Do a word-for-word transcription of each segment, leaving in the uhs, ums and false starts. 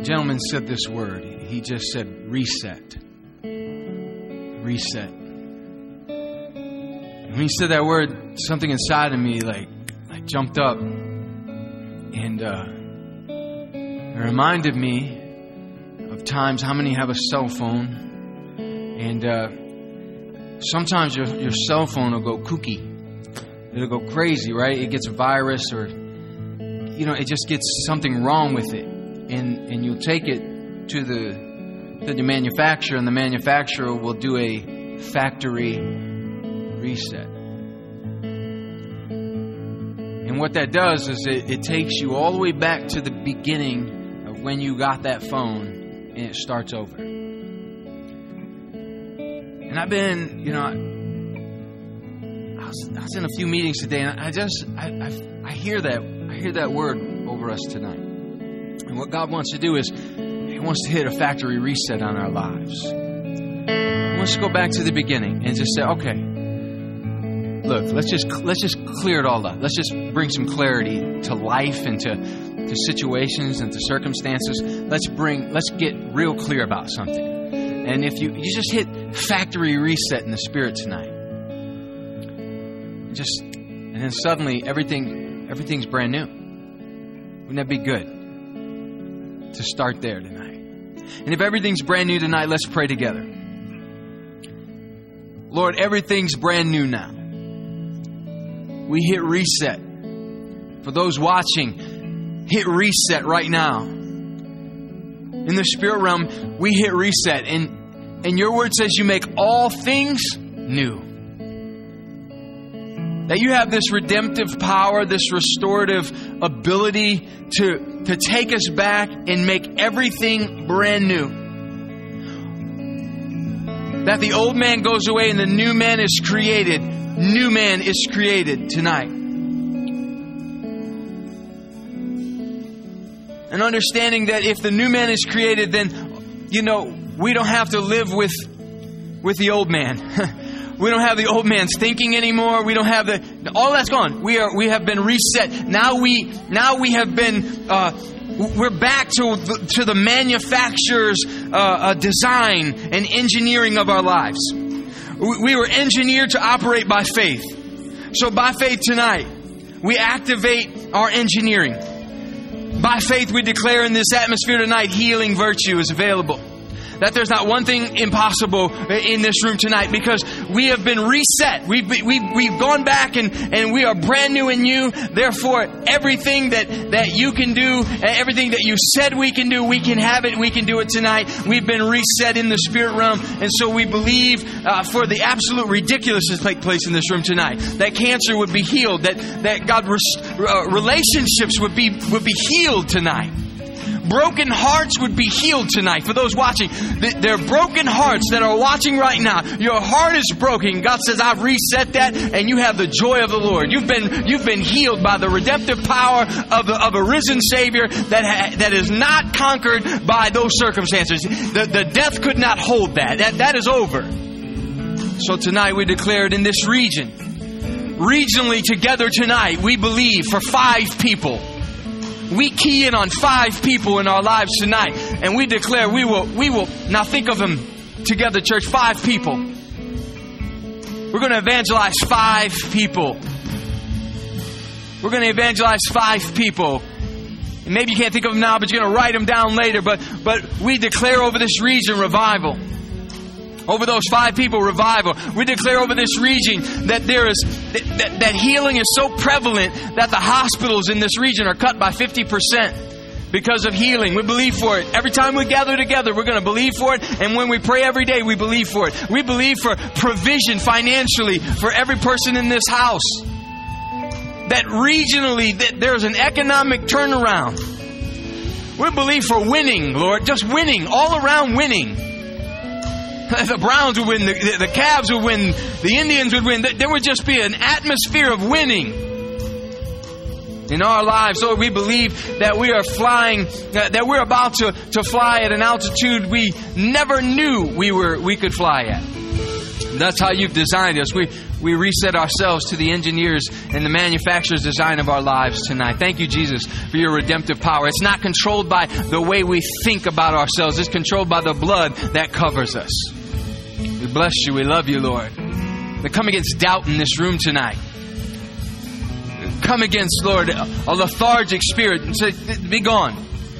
gentleman said this word. He just said reset. Reset. And when he said that word, something inside of me like, like jumped up. And uh, it reminded me of times, how many have a cell phone? And uh, sometimes your, your cell phone will go kooky. It'll go crazy, right? It gets a virus or, you know, it just gets something wrong with it. And and you'll take it to the, to the manufacturer, and the manufacturer will do a factory reset. And what that does is it, it takes you all the way back to the beginning of when you got that phone, and it starts over. And I've been, you know, I was, I was in a few meetings today, and I just, I, I, I hear that, I hear that word over us tonight. And what God wants to do is, He wants to hit a factory reset on our lives. He wants to go back to the beginning and just say, okay, look, let's just let's just clear it all up. Let's just bring some clarity to life and to, to situations and to circumstances. Let's bring let's get real clear about something. And if you, you just hit factory reset in the Spirit tonight, just and then suddenly everything everything's brand new. Wouldn't that be good to start there tonight? And if everything's brand new tonight, let's pray together. Lord, everything's brand new now. We hit reset. For those watching, hit reset right now. In the spirit realm, we hit reset. And, and your word says you make all things new. That you have this redemptive power, this restorative ability to, to take us back and make everything brand new. That the old man goes away and the new man is created. New man is created tonight. And understanding that if the new man is created, then, you know, we don't have to live with, with the old man. We don't have the old man's thinking anymore. We don't have the, all that's gone. We are, we have been reset. Now we, now we have been, uh, we're back to the, to the manufacturer's uh, uh, design and engineering of our lives. We, we were engineered to operate by faith. So by faith tonight, we activate our engineering. By faith, we declare in this atmosphere tonight, healing virtue is available. That there's not one thing impossible in this room tonight, because we have been reset. We've we've we've gone back and, and we are brand new in you. Therefore, everything that, that you can do, everything that you said we can do, we can have it. We can do it tonight. We've been reset in the spirit realm, and so we believe uh, for the absolute ridiculousness to take place in this room tonight. That cancer would be healed. That that God uh, relationships would be would be healed tonight. Broken hearts would be healed tonight. For those watching, there are broken hearts that are watching right now. Your heart is broken. God says, I've reset that, and you have the joy of the Lord. You've been you've been healed by the redemptive power of, the, of a risen Savior that ha, that is not conquered by those circumstances. The, the death could not hold that. That that is over. So tonight we declare it in this region. Regionally together tonight, we believe for five people. We key in on five people in our lives tonight, and we declare we will, we will, now think of them together, church, five people. We're going to evangelize five people. We're going to evangelize five people. And maybe you can't think of them now, but you're going to write them down later, but, but we declare over this region revival. Over those five people, revival. We declare over this region that there is that, that healing is so prevalent that the hospitals in this region are cut by fifty percent because of healing. We believe for it. Every time we gather together, we're going to believe for it. And when we pray every day, we believe for it. We believe for provision financially for every person in this house. That regionally, that there's an economic turnaround. We believe for winning, Lord. Just winning. All around winning. The Browns would win, the, the Cavs would win, the Indians would win. There would just be an atmosphere of winning in our lives. Lord, we believe that we are flying, that we're about to, to fly at an altitude we never knew we were we could fly at. That's how you've designed us. We we reset ourselves to the engineers and the manufacturer's design of our lives tonight. Thank you, Jesus, for your redemptive power. It's not controlled by the way we think about ourselves. It's controlled by the blood that covers us. We bless you. We love you, Lord. We come against doubt in this room tonight. Come against, Lord, a lethargic spirit and say, be gone.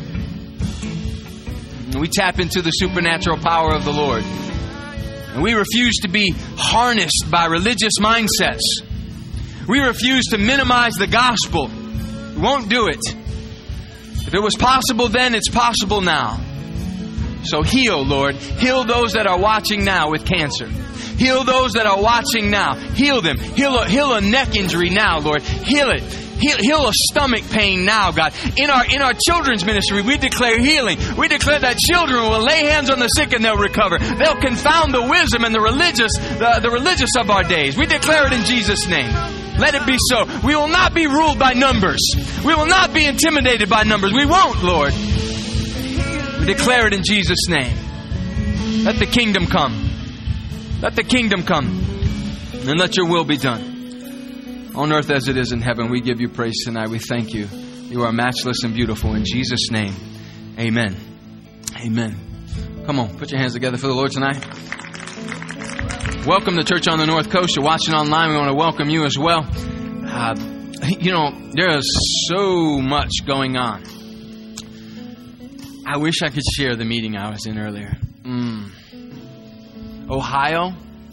And we tap into the supernatural power of the Lord. And we refuse to be harnessed by religious mindsets. We refuse to minimize the gospel. We won't do it. If it was possible then, it's possible now. So heal, Lord. Heal those that are watching now with cancer. Heal those that are watching now. Heal them. Heal a, heal a neck injury now, Lord. Heal it. Heal, heal a stomach pain now, God. In our in our children's ministry, we declare healing. We declare that children will lay hands on the sick and they'll recover. They'll confound the wisdom and the religious, the, the religious of our days. We declare it in Jesus' name. Let it be so. We will not be ruled by numbers. We will not be intimidated by numbers. We won't, Lord. We declare it in Jesus' name. Let the kingdom come. Let the kingdom come. And let your will be done. On earth as it is in heaven, we give you praise tonight. We thank you. You are matchless and beautiful. In Jesus' name, amen. Amen. Come on, put your hands together for the Lord tonight. Welcome to Church on the North Coast. You're watching online. We want to welcome you as well. Uh, you know, there is so much going on. I wish I could share the meeting I was in earlier. Mm. Ohio.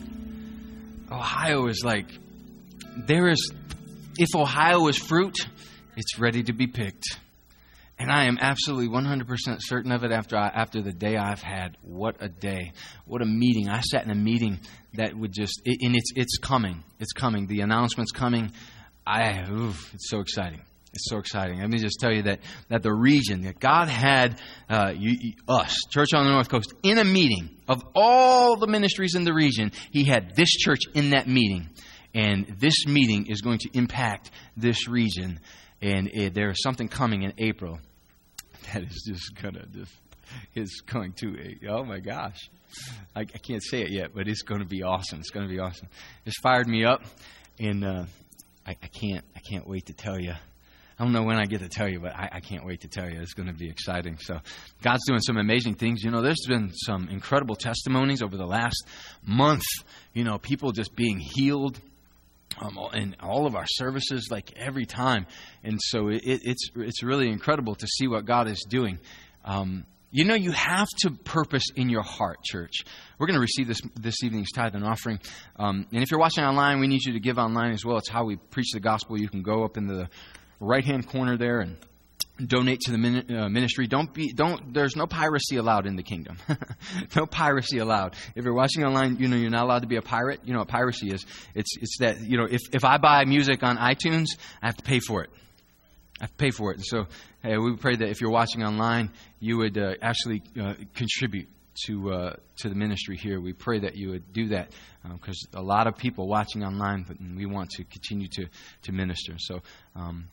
Ohio is like, there is, if Ohio is fruit, it's ready to be picked. And I am absolutely one hundred percent certain of it after I, after the day I've had. What a day. What a meeting. I sat in a meeting that would just, it, and it's it's coming. It's coming. The announcement's coming. I, oof, it's so exciting. It's so exciting. Let me just tell you that that the region, that God had uh, you, you, us, Church on the North Coast, in a meeting of all the ministries in the region. He had this church in that meeting. And this meeting is going to impact this region. And it, there is something coming in April that is just going to, just is going to, oh my gosh. I, I can't say it yet, but it's going to be awesome. It's going to be awesome. It's fired me up. And uh, I, I can't, I can't wait to tell you. I don't know when I get to tell you, but I, I can't wait to tell you. It's going to be exciting. So God's doing some amazing things. You know, there's been some incredible testimonies over the last month. You know, people just being healed. Um, in all of our services, like every time. And so it, it's it's really incredible to see what God is doing. Um, you know, you have to purpose in your heart, church. We're going to receive this this evening's tithe and offering. Um, and if you're watching online, we need you to give online as well. It's how we preach the gospel. You can go up in the right-hand corner there and donate to the min- uh, ministry. Don't be, don't, there's no piracy allowed in the kingdom. No piracy allowed. If you're watching online, you know, you're not allowed to be a pirate. You know what piracy is? It's, it's that, you know, if, if I buy music on iTunes, I have to pay for it. I have to pay for it. And so, hey, we pray that if you're watching online, you would uh, actually uh, contribute to, uh, to the ministry here. We pray that you would do that because um, a lot of people watching online, but we want to continue to, to minister. So, um,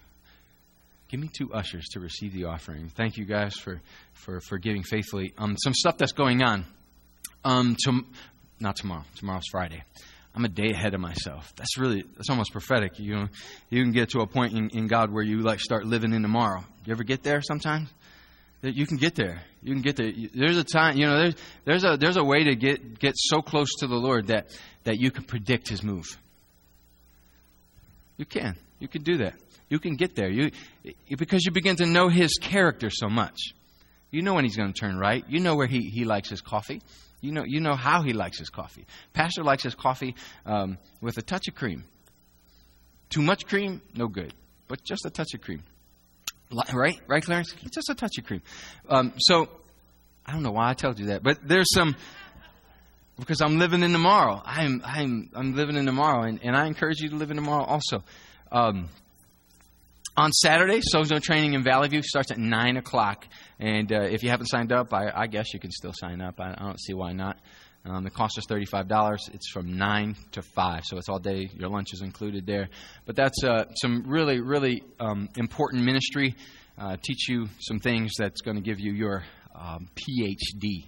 give me two ushers to receive the offering. Thank you guys for, for, for giving faithfully. Um, some stuff that's going on. Um, to, not tomorrow. Tomorrow's Friday. I'm a day ahead of myself. That's really, that's almost prophetic. You know, you can get to a point in, in God where you like start living in tomorrow. You ever get there sometimes? You can get there. You can get there. There's a time, you know, there's, there's a, there's a way to get, get so close to the Lord that, that you can predict His move. You can. You can do that. You can get there. You because you begin to know His character so much. You know when He's going to turn right. You know where He, he likes His coffee. You know you know how He likes His coffee. Pastor likes his coffee um, with a touch of cream. Too much cream, no good. But just a touch of cream. Right? Right, Clarence? Just a touch of cream. Um, so, I don't know why I told you that. But there's some... Because I'm living in tomorrow. I'm I'm I'm living in tomorrow. And, and I encourage you to live in tomorrow also. Um On Saturday, Sozo Training in Valley View starts at nine o'clock. And uh, if you haven't signed up, I, I guess you can still sign up. I, I don't see why not. Um, it costs us thirty-five dollars. It's from nine to five. So it's all day. Your lunch is included there. But that's uh, some really, really um, important ministry. Uh, teach you some things that's going to give you your um, P H D.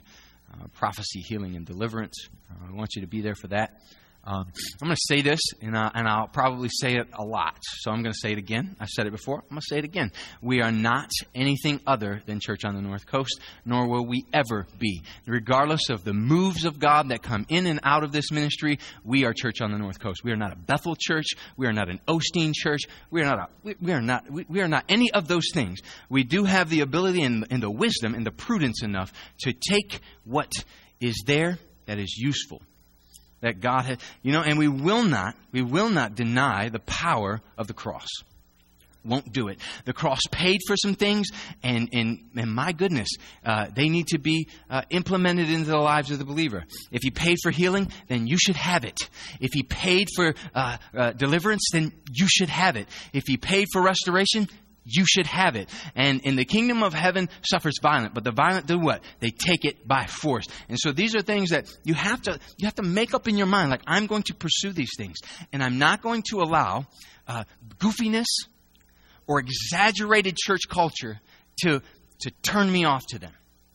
uh, prophecy, healing, and deliverance. Uh, I want you to be there for that. Um, I'm going to say this, and, uh, and I'll probably say it a lot. So I'm going to say it again. I've said it before. I'm going to say it again. We are not anything other than Church on the North Coast, nor will we ever be. Regardless of the moves of God that come in and out of this ministry, we are Church on the North Coast. We are not a Bethel church. We are not an Osteen church. We are not a, we, we are not we, we are not any of those things. We do have the ability and, and the wisdom and the prudence enough to take what is there that is useful. That God has, you know, and we will not, we will not deny the power of the cross. Won't do it. The cross paid for some things, and and, and my goodness, uh, they need to be uh, implemented into the lives of the believer. If He paid for healing, then you should have it. If He paid for uh, uh, deliverance, then you should have it. If He paid for restoration, you should have it. And in the kingdom of heaven suffers violent, but the violent do what? They take it by force. And so these are things that you have to you have to make up in your mind. Like, I'm going to pursue these things, and I'm not going to allow uh, goofiness or exaggerated church culture to to turn me off to them.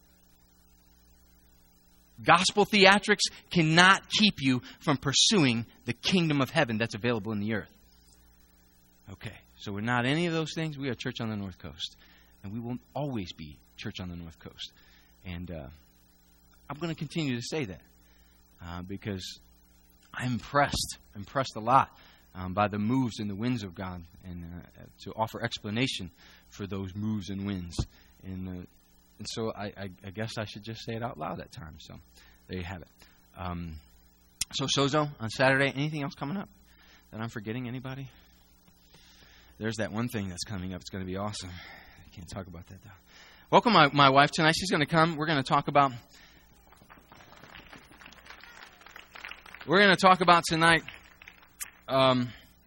Gospel theatrics cannot keep you from pursuing the kingdom of heaven that's available in the earth. Okay. So we're not any of those things. We are Church on the North Coast. And we will always be Church on the North Coast. And uh, I'm going to continue to say that. Uh, because I'm impressed. impressed a lot um, by the moves and the winds of God. And uh, to offer explanation for those moves and winds. And, uh, and so I, I, I guess I should just say it out loud at times. So there you have it. Um, so Sozo on Saturday. Anything else coming up that I'm forgetting? Anybody? There's that one thing that's coming up. It's going to be awesome. I can't talk about that, though. Welcome my, my wife tonight. She's going to come. We're going to talk about... We're going to talk about tonight um,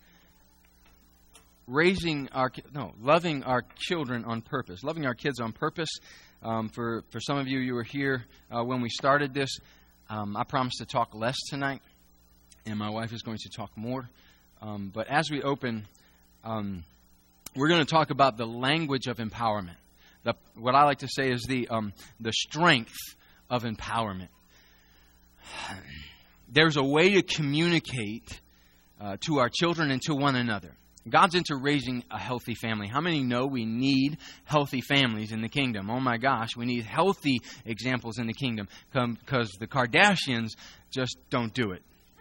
raising our... No, loving our children on purpose. Loving our kids on purpose. Um, for, for some of you, you were here uh, when we started this. Um, I promised to talk less tonight. And my wife is going to talk more. Um, but as we open... Um, we're going to talk about the language of empowerment. The, what I like to say is the um, the strength of empowerment. There's a way to communicate uh, to our children and to one another. God's into raising a healthy family. How many know we need healthy families in the kingdom? Oh my gosh, we need healthy examples in the kingdom because the Kardashians just don't do it.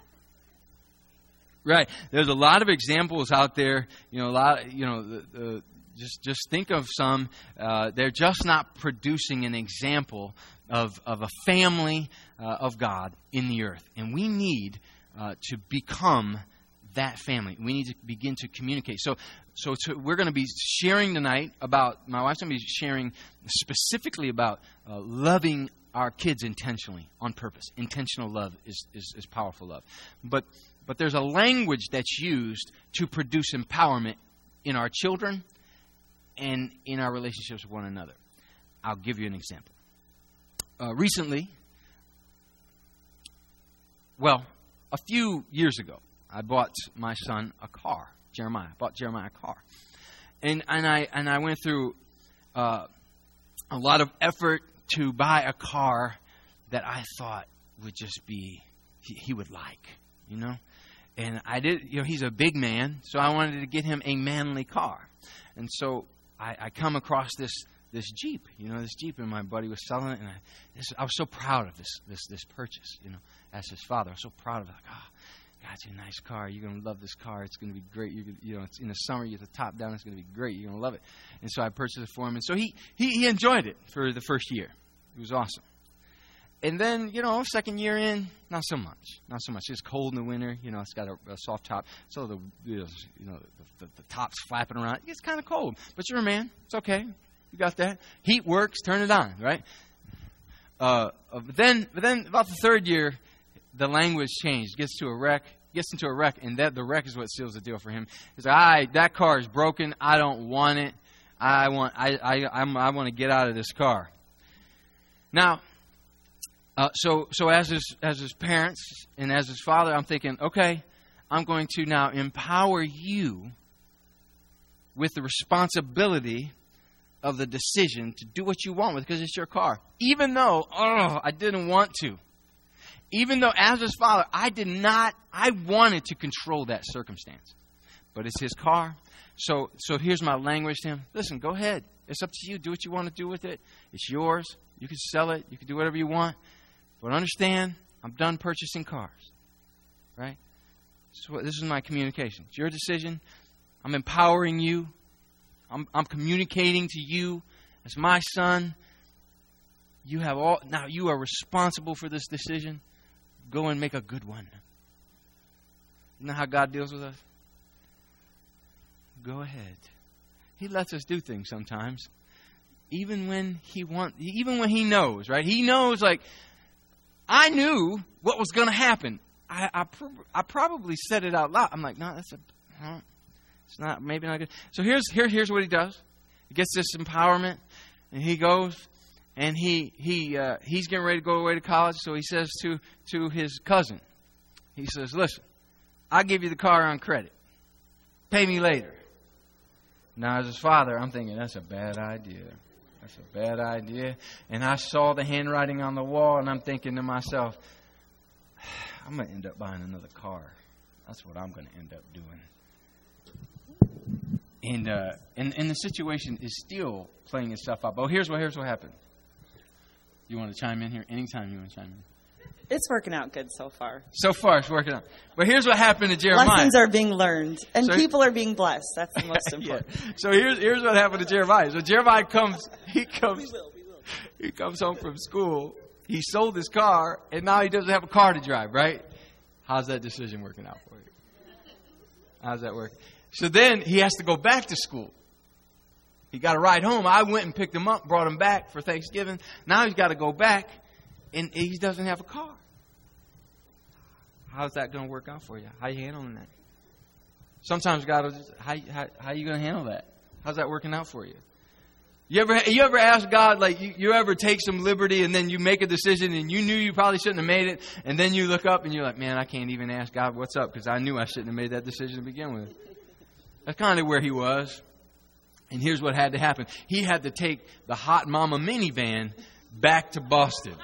Right. There's a lot of examples out there. You know, a lot. You know, the, the, just just think of some. Uh, they're just not producing an example of of a family uh, of God in the earth, and we need uh, to become that family. We need to begin to communicate. So, so to, we're going to be sharing tonight about. My wife's going to be sharing specifically about uh, loving our kids intentionally, on purpose. Intentional love is is, is powerful love, but. But there's a language that's used to produce empowerment in our children and in our relationships with one another. I'll give you an example. Uh, recently, well, a few years ago, I bought my son a car. Jeremiah. I bought Jeremiah a car. And, and, I, and I went through uh, a lot of effort to buy a car that I thought would just be, he, he would like, you know. And I did, you know, he's a big man, so I wanted to get him a manly car. And so I, I come across this this Jeep, you know, this Jeep, and my buddy was selling it, and I, this, I was so proud of this this this purchase, you know, as his father. I was so proud of it. Like, oh, got you a nice car. You're going to love this car. It's going to be great. You you know, it's in the summer, you get the top down. It's going to be great. You're going to love it. And so I purchased it for him. And so he, he, he enjoyed it for the first year. It was awesome. And then, you know, second year in, not so much. Not so much. It's cold in the winter. You know, it's got a, a soft top. So, the you know, the, the, the top's flapping around. It's kind of cold. But you're a man. It's okay. You got that. Heat works. Turn it on, right? Uh, but then, but then about the third year, the language changed. Gets to a wreck. Gets into a wreck. And that the wreck is what seals the deal for him. He's like, all right, that car is broken. I don't want it. I want, I, I, I'm, I want to get out of this car. Now, Uh, so, so as his as his parents and as his father, I'm thinking, okay, I'm going to now empower you with the responsibility of the decision to do what you want with, because it's your car. Even though, oh, I didn't want to. Even though as his father, I did not, I wanted to control that circumstance. But it's his car. So so here's my language to him. Listen, go ahead. It's up to you. Do what you want to do with it. It's yours. You can sell it. You can do whatever you want. But understand, I'm done purchasing cars. Right? So this is my communication. It's your decision. I'm empowering you. I'm, I'm communicating to you as my son. You have all, now you are responsible for this decision. Go and make a good one. You know how God deals with us? Go ahead. He lets us do things sometimes, even when he want, even when he knows, right? He knows, like, I knew what was going to happen. I, I, I probably said it out loud. I'm like, no, that's a, huh, it's not, maybe not good. So here's here, here's what he does. He gets this empowerment, and he goes, and he he uh, he's getting ready to go away to college. So he says to to his cousin, he says, listen, I'll give you the car on credit. Pay me later. Now, as his father, I'm thinking, that's a bad idea. That's a bad idea. And I saw the handwriting on the wall, and I'm thinking to myself, I'm going to end up buying another car. That's what I'm going to end up doing. And, uh, and and the situation is still playing itself out. But here's what here's what happened. You want to chime in here? Anytime you want to chime in. It's working out good so far. So far, it's working out. But here's what happened to Jeremiah. Lessons are being learned, and so, people are being blessed. That's the most important. Yeah. So here's here's what happened to Jeremiah. So Jeremiah comes, he comes, we will, we will. he comes home from school. He sold his car, and now he doesn't have a car to drive. Right? How's that decision working out for you? How's that working? So then he has to go back to school. He got a ride home. I went and picked him up, brought him back for Thanksgiving. Now he's got to go back, and he doesn't have a car. How's that going to work out for you? How are you handling that? Sometimes God will just, how, how, how are you going to handle that? How's that working out for you? You ever you ever ask God, like, you, you ever take some liberty and then you make a decision and you knew you probably shouldn't have made it, and then you look up and you're like, man, I can't even ask God what's up because I knew I shouldn't have made that decision to begin with. That's kind of where he was. And here's what had to happen. He had to take the Hot Mama minivan back to Boston.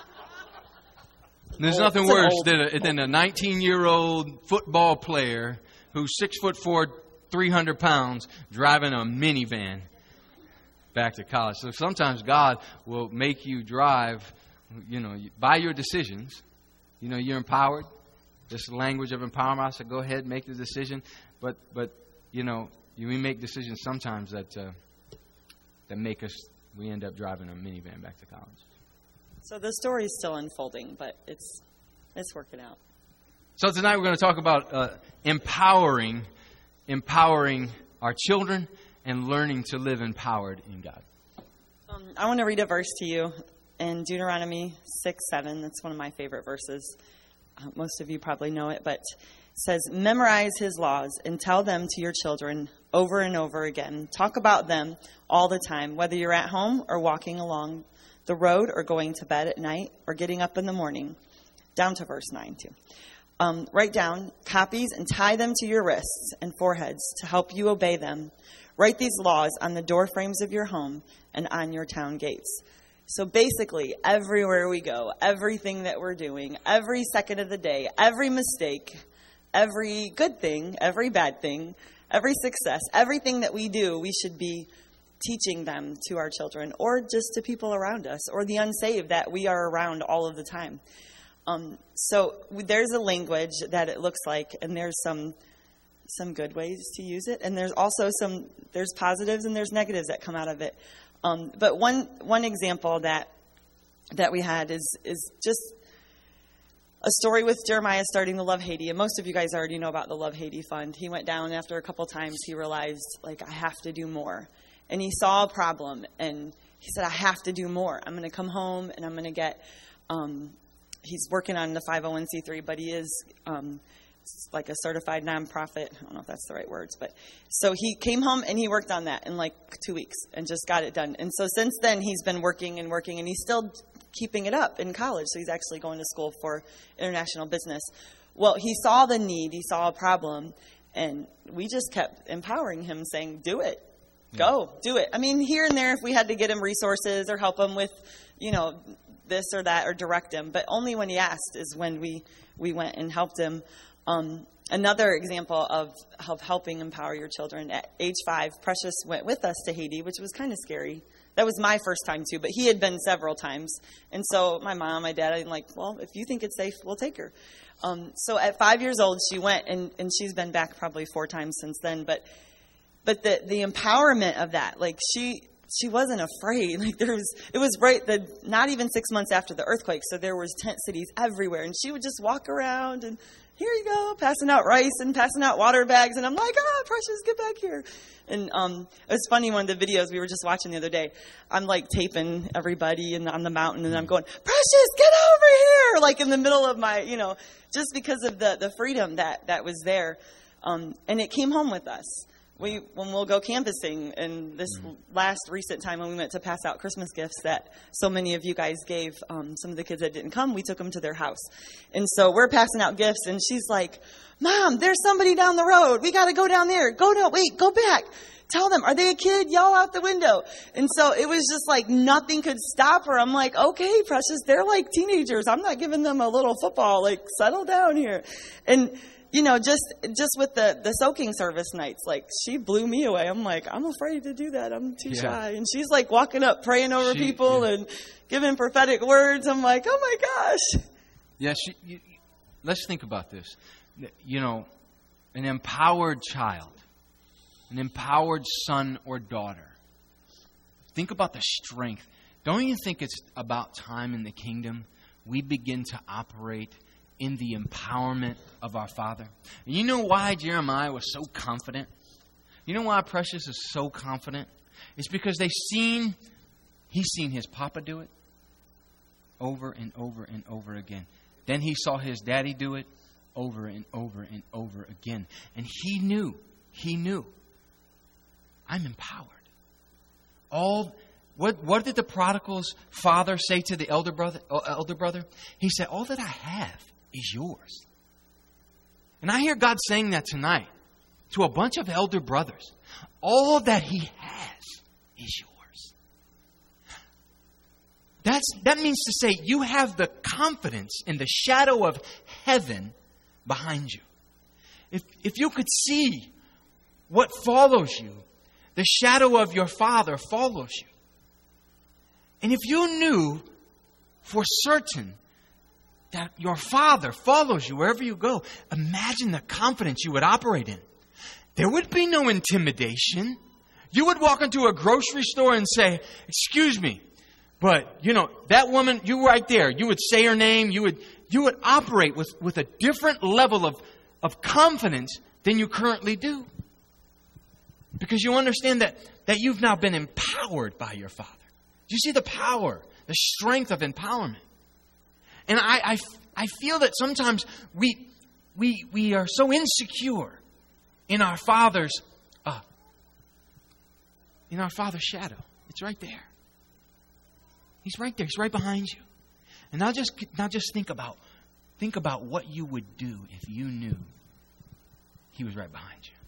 There's old, nothing worse than a, than a nineteen-year-old football player who's six foot four, three hundred pounds, driving a minivan back to college. So sometimes God will make you drive, you know, by your decisions. You know, you're empowered. This is the language of empowerment. I said, go ahead, make the decision. But, but you know, we make decisions sometimes that uh, that make us, we end up driving a minivan back to college. So the story is still unfolding, but it's it's working out. So tonight we're going to talk about uh, empowering, empowering our children and learning to live empowered in God. Um, I want to read a verse to you in Deuteronomy six seven. That's one of my favorite verses. Uh, most of you probably know it, but it says, memorize his laws and tell them to your children over and over again. Talk about them all the time, whether you're at home or walking along the road or going to bed at night or getting up in the morning. Down to verse nine too. Um, write down copies and tie them to your wrists and foreheads to help you obey them. Write these laws on the door frames of your home and on your town gates. So basically, everywhere we go, everything that we're doing, every second of the day, every mistake, every good thing, every bad thing, every success, everything that we do, we should be teaching them to our children or just to people around us or the unsaved that we are around all of the time. Um, so there's a language that it looks like, and there's some some good ways to use it, and there's also some there's positives and there's negatives that come out of it. Um, but one one example that that we had is is just a story with Jeremiah starting the Love Haiti. And most of you guys already know about the Love Haiti Fund. He went down after a couple times. He realized, like, I have to do more. And he saw a problem, and he said, I have to do more. I'm going to come home, and I'm going to get, um, he's working on the five oh one c three, but he is um, like a certified nonprofit. I don't know if that's the right words. But so he came home, and he worked on that in like two weeks and just got it done. And so since then, he's been working and working, and he's still keeping it up in college. So he's actually going to school for international business. Well, he saw the need. He saw a problem, and we just kept empowering him, saying, do it. go, do it. I mean, here and there, if we had to get him resources or help him with, you know, this or that or direct him, but only when he asked is when we, we went and helped him. Um, another example of, of helping empower your children, at age five, Precious went with us to Haiti, which was kind of scary. That was my first time too, but he had been several times. And so my mom, my dad, I'm like, well, if you think it's safe, we'll take her. Um, so at five years old, she went, and, and she's been back probably four times since then. But but the, the empowerment of that, like she she wasn't afraid. Like there was, it was right the not even six months after the earthquake, so there was tent cities everywhere, and she would just walk around and here you go, passing out rice and passing out water bags, and I'm like, ah, Precious, get back here. And um, it was funny, one of the videos we were just watching the other day, I'm like taping everybody and on the mountain, and I'm going, Precious, get over here, like in the middle of my, you know, just because of the, the freedom that, that was there. Um, and it came home with us. We when we'll go canvassing, and this last recent time when we went to pass out Christmas gifts that so many of you guys gave, um, some of the kids that didn't come, we took them to their house. And so we're passing out gifts, and she's like, Mom, there's somebody down the road. We got to go down there. Go down. Wait, go back. Tell them, are they a kid? Yell out the window. And so it was just like nothing could stop her. I'm like, okay, Precious, they're like teenagers. I'm not giving them a little football. Like, settle down here. And you know, just just with the, the soaking service nights, like, she blew me away. I'm like, I'm afraid to do that. I'm too yeah. shy. And she's, like, walking up, praying over she, people yeah. and giving prophetic words. I'm like, oh, my gosh. Yeah, she, you, let's think about this. You know, an empowered child, an empowered son or daughter. Think about the strength. Don't you think it's about time in the kingdom we begin to operate in the empowerment of our Father? And you know why Jeremiah was so confident? You know why Precious is so confident? It's because they've seen, he's seen his papa do it over and over and over again. Then he saw his daddy do it over and over and over again. And he knew, he knew, I'm empowered. All What, what did the prodigal's father say to the elder brother, elder brother? He said, all that I have is yours. And I hear God saying that tonight to a bunch of elder brothers. All that he has is yours. That's, that means to say you have the confidence in the shadow of heaven behind you. If, if you could see what follows you, the shadow of your Father follows you. And if you knew for certain that your Father follows you wherever you go, imagine the confidence you would operate in. There would be no intimidation. You would walk into a grocery store and say, excuse me, but, you know, that woman, you right there, you would say her name, you would you would operate with, with a different level of, of confidence than you currently do. Because you understand that, that you've now been empowered by your Father. Do you see the power, the strength of empowerment? And I, I, I feel that sometimes we, we, we are so insecure in our Father's, uh, in our Father's shadow. It's right there. He's right there. He's right behind you. And now just, now just think about, think about what you would do if you knew He was right behind you.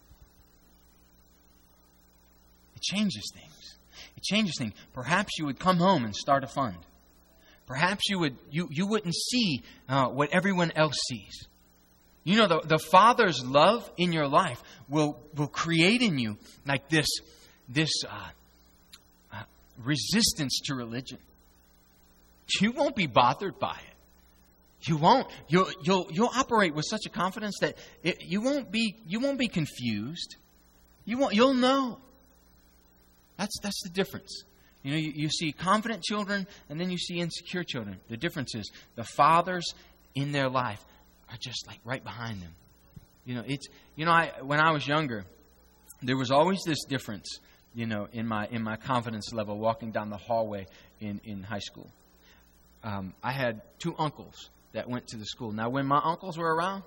It changes things. It changes things. Perhaps you would come home and start a fund. Perhaps you would you, you wouldn't see uh, what everyone else sees. You know, the, the Father's love in your life will will create in you like this this uh, uh, resistance to religion. You won't be bothered by it. You won't. You'll you'll you'll operate with such a confidence that it, you won't be you won't be confused. You won't. You'll know. That's that's the difference. You know, you, you see confident children and then you see insecure children. The difference is the fathers in their life are just like right behind them. You know, it's you know, I when I was younger, there was always this difference, you know, in my in my confidence level walking down the hallway in, in high school. Um, I had two uncles that went to the school. Now, when my uncles were around,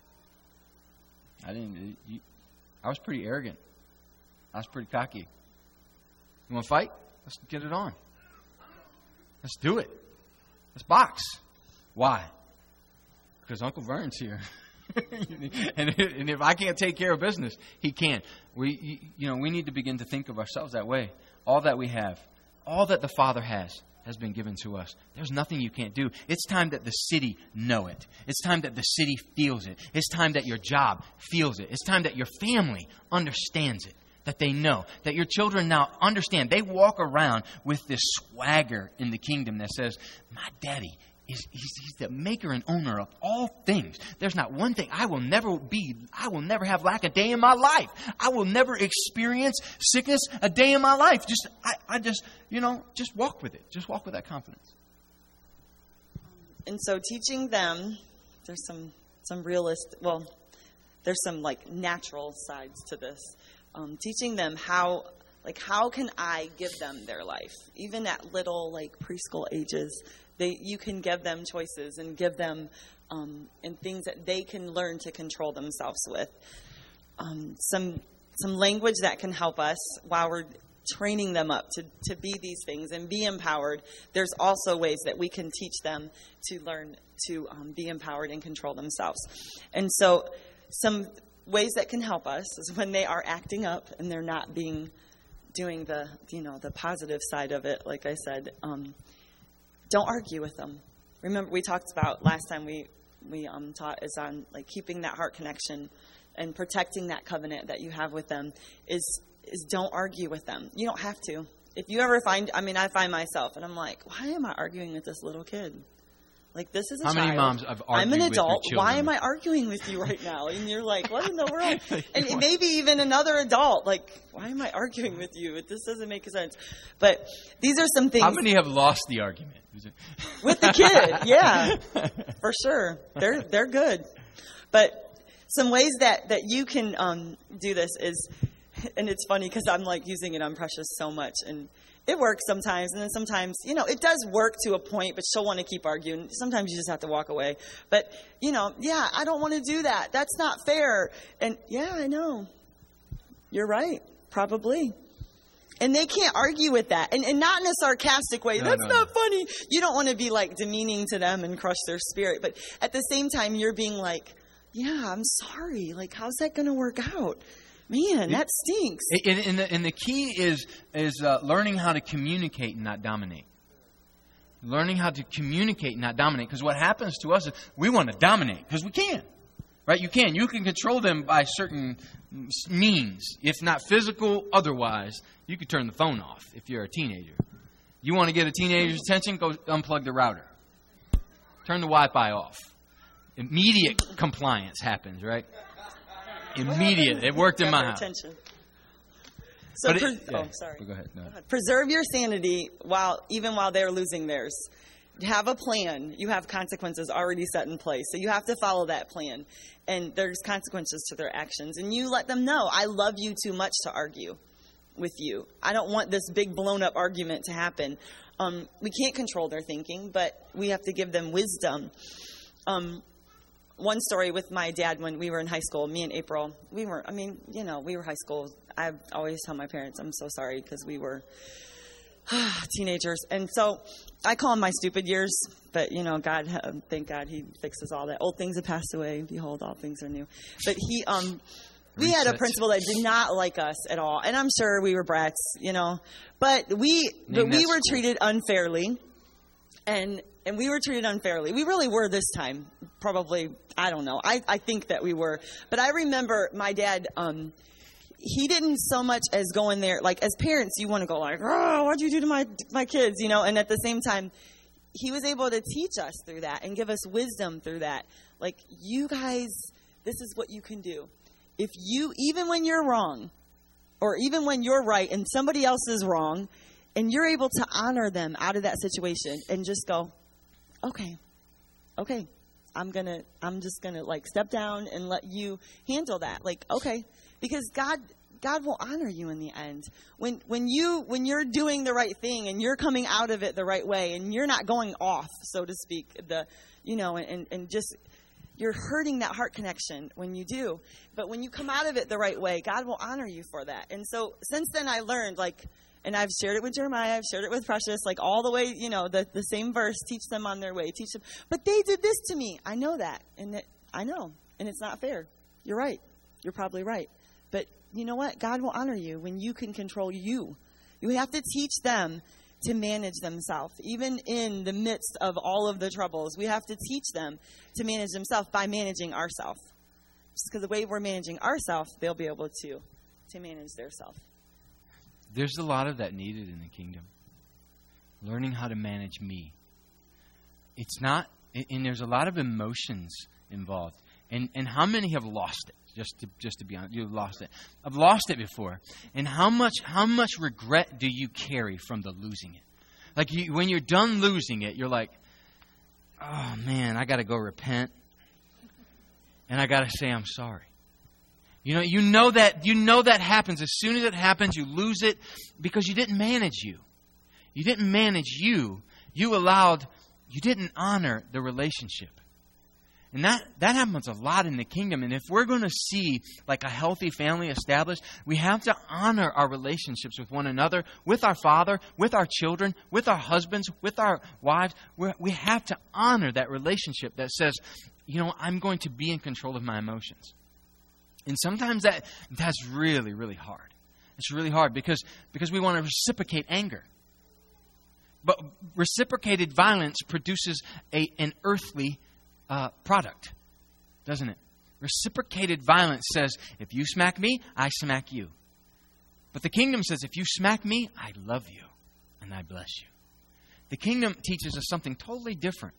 I didn't. You, I was pretty arrogant. I was pretty cocky. You want to fight? Let's get it on. Let's do it. Let's box. Why? Because Uncle Vern's here. and, and if I can't take care of business, He can. We, you know, we need to begin to think of ourselves that way. All that we have, all that the Father has, has been given to us. There's nothing you can't do. It's time that the city know it. It's time that the city feels it. It's time that your job feels it. It's time that your family understands it. That they know. That your children now understand. They walk around with this swagger in the kingdom that says, my daddy is he's, he's the maker and owner of all things. There's not one thing. I will never be, I will never have lack a day in my life. I will never experience sickness a day in my life. Just, I, I just, you know, just walk with it. Just walk with that confidence. And so teaching them, there's some, some realist, well, there's some like natural sides to this. Um, teaching them how, like, how can I give them their life? Even at little, like, preschool ages, they you can give them choices and give them um, and things that they can learn to control themselves with. Um, some some language that can help us while we're training them up to, to be these things and be empowered. There's also ways that we can teach them to learn to um, be empowered and control themselves. And so some ways that can help us is when they are acting up and they're not being doing the, you know, the positive side of it. Like I said, um, don't argue with them. Remember, we talked about last time we, we um, taught is on like keeping that heart connection and protecting that covenant that you have with them is, is don't argue with them. You don't have to. If you ever find, I mean, I find myself and I'm like, why am I arguing with this little kid? Like, this is a How child. many moms have argued I'm an with adult. your Why children? am I arguing with you right now? And you're like, what in the world? And maybe even another adult. Like, why am I arguing with you? This doesn't make sense. But these are some things. How many have lost the argument? With the kid, yeah, for sure. They're they're good. But some ways that, that you can um, do this is, and it's funny because I'm like using it on Precious so much, and it works sometimes, and then sometimes, you know, it does work to a point, but she'll want to keep arguing. Sometimes you just have to walk away. But, you know, yeah, I don't want to do that. That's not fair. And, yeah, I know. You're right. Probably. And they can't argue with that. And, and not in a sarcastic way. No, That's no, not no. funny. You don't want to be, like, demeaning to them and crush their spirit. But at the same time, you're being like, yeah, I'm sorry. Like, how's that going to work out? Man, that stinks. And, and, the, and the key is is uh, learning how to communicate and not dominate. Learning how to communicate and not dominate. Because what happens to us is we want to dominate because we can. Right? You can. You can control them by certain means. If not physical, otherwise, you can turn the phone off if you're a teenager. You want to get a teenager's attention? Go unplug the router. Turn the Wi-Fi off. Immediate compliance happens, right? Immediate. It worked in my house. Attention. So, But it- pres- yeah. oh, sorry. Go ahead. No. Preserve your sanity while even while they're losing theirs. Have a plan. You have consequences already set in place, so you have to follow that plan. And there's consequences to their actions, and you let them know, I love you too much to argue with you. I don't want this big blown up argument to happen. Um, we can't control their thinking, but we have to give them wisdom. Um, One story with my dad when we were in high school, me and April, we were, I mean, you know, we were high school. I always tell my parents, I'm so sorry because we were teenagers. And so I call them my stupid years, but, you know, God, uh, thank God he fixes all that. Old things have passed away. Behold, all things are new. But he, um, we had a Resets. principal that did not like us at all. And I'm sure we were brats, you know, but we, but Name we that were school. treated unfairly. And and we were treated unfairly. We really were this time. Probably, I don't know. I, I think that we were. But I remember my dad, um, he didn't so much as go in there. Like, as parents, you want to go like, oh, what'd you do to my my kids? You know, and at the same time, he was able to teach us through that and give us wisdom through that. Like, you guys, this is what you can do. If you, even when you're wrong, or even when you're right and somebody else is wrong, and you're able to honor them out of that situation and just go, okay, okay, I'm going to, I'm just going to like step down and let you handle that. Like, okay, because God, God will honor you in the end. When, when you, when you're doing the right thing and you're coming out of it the right way and you're not going off, so to speak, the, you know, and, and just, you're hurting that heart connection when you do. But when you come out of it the right way, God will honor you for that. And so since then I learned, like, and I've shared it with Jeremiah, I've shared it with Precious, like all the way, you know, the, the same verse, teach them on their way, teach them. But they did this to me. I know that. And it, I know. And it's not fair. You're right. You're probably right. But you know what? God will honor you when you can control you. You have to teach them to manage themselves. Even in the midst of all of the troubles, we have to teach them to manage themselves by managing ourselves. Just because the way we're managing ourselves, they'll be able to, to manage their self. There's a lot of that needed in the kingdom. Learning how to manage me. It's not, and there's a lot of emotions involved. And and how many have lost it? Just to just to be honest, you've lost it. I've lost it before. And how much how much regret do you carry from the losing it? Like you, when you're done losing it, you're like, oh man, I got to go repent, and I got to say I'm sorry. You know, you know that you know that happens as soon as it happens. You lose it because you didn't manage you. You didn't manage you. You allowed. You didn't honor the relationship. And that, that happens a lot in the kingdom. And if we're going to see like a healthy family established, we have to honor our relationships with one another, with our father, with our children, with our husbands, with our wives. We're, we have to honor that relationship that says, you know, I'm going to be in control of my emotions. And sometimes that that's really, really hard. It's really hard because, because we want to reciprocate anger. But reciprocated violence produces a, an earthly Uh, product, doesn't it? Reciprocated violence says, if you smack me, I smack you. But the kingdom says, if you smack me, I love you and I bless you. The kingdom teaches us something totally different.